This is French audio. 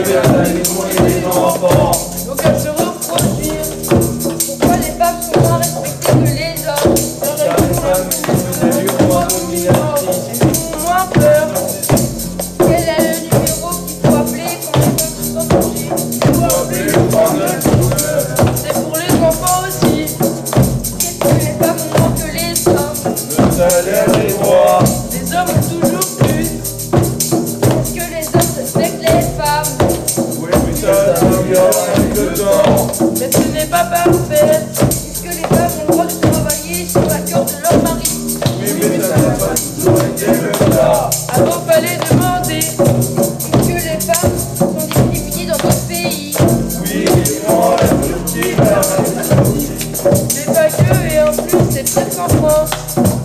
animaux et les enfants. Donc elles se reproduire. Pourquoi les femmes sont moins respectées que les hommes? Car les femmes sont des droits dominatrices. Elles font moins peur. Quel est le numéro qu'il faut appeler quand les femmes sont en danger? Il faut appeler le 3912. C'est pour les enfants aussi. Qu'est-ce que les femmes ont moins que les hommes? Le salaire est droit. Les hommes ont toujours plus. Est-ce que les hommes respectent les femmes? Oui, mais ça s'améliore avec le temps. Mais ce n'est pas parfait. Est-ce que les femmes ont le droit de travailler sur l'accord de leur mari? Oui, mais ça n'a pas toujours été le cas. Avant, fallait demander. Est-ce que les femmes sont discriminées dans notre pays? Oui, l'Iran, la Turquie, l'Arabie Saoudite. Mais pas que, et en plus, c'est pire qu'en France.